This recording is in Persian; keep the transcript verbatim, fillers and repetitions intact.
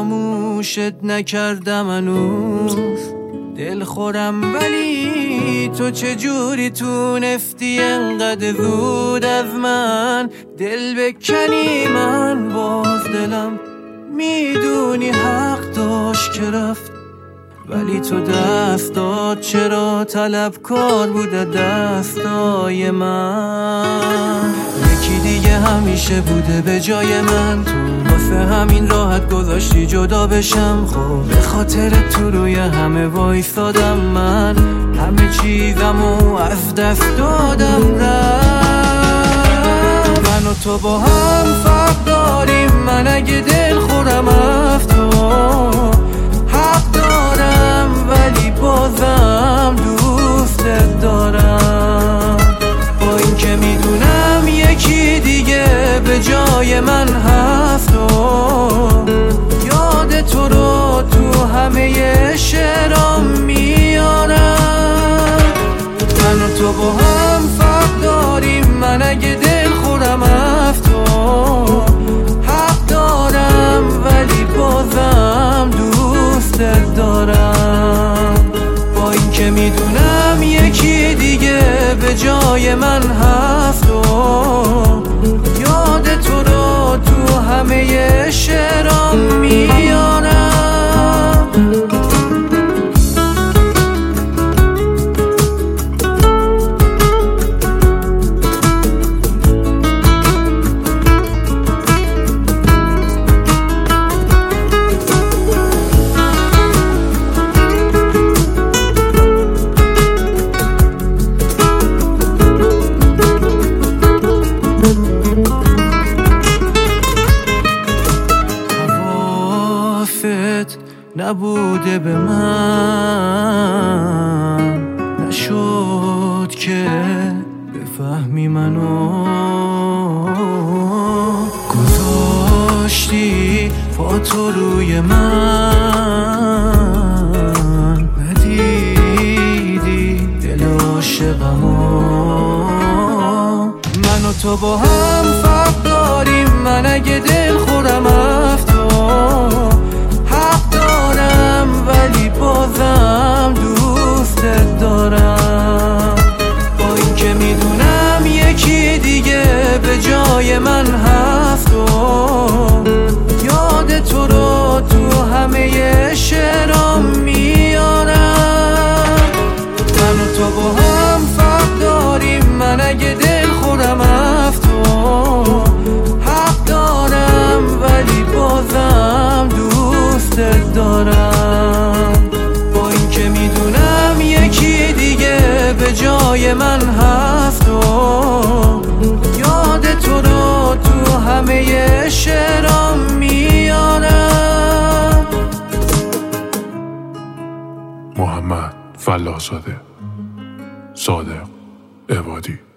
فراموشت نکردم هنوز، دل خورم ولی تو چجوری تونستی انقدر زود از من دل بکنی؟ من باز دلم میدونی حق داشت که رفت، ولی تو دست داد چرا طلبکار بوده دستای من. یکی دیگه همیشه بوده به جای من، تو واسه همین راحت گذاشتی جدا بشم. خب به خاطر تو روی همه وایستادم، من همه چیزمو از دست دادم رفت. من و تو با هم فرق داریم، من اگه دل خورم از تو حق دارم، ولی بازم دوستت دارم. با این که میدونم یکی دیگه به جای من هست و یاد تو رو تو همه شعرام میارم. من و تو با هم فرق داریم، من اگه دل خورم از تو حق دارم، ولی بازم دوستت دارم. با این که میدونم یکی دیگه به جای من هست و یاد تو رو تو همه شعرام میارم. نبوده به من، نشد که بفهمی منو، گذاشتی پا تو روی من، ندیدی دل عاشقمو. من و تو با هم فرق داریم، من اگه دل خورم از تو حق دارم، ولی بازم دوستت دارم. با این که میدونم یکی دیگه به جای من هست و یاد تو رو تو همه شعرام میارم. من و تو با هم فرق داریم، من اگه دل خورم از تو حق دارم، ولی بازم دوستت دارم. با این که میدونم یکی دیگه به جای من هست و یاد تو رو تو همه شعرام میارم. محمد فلاح زاده، صادق عبادی.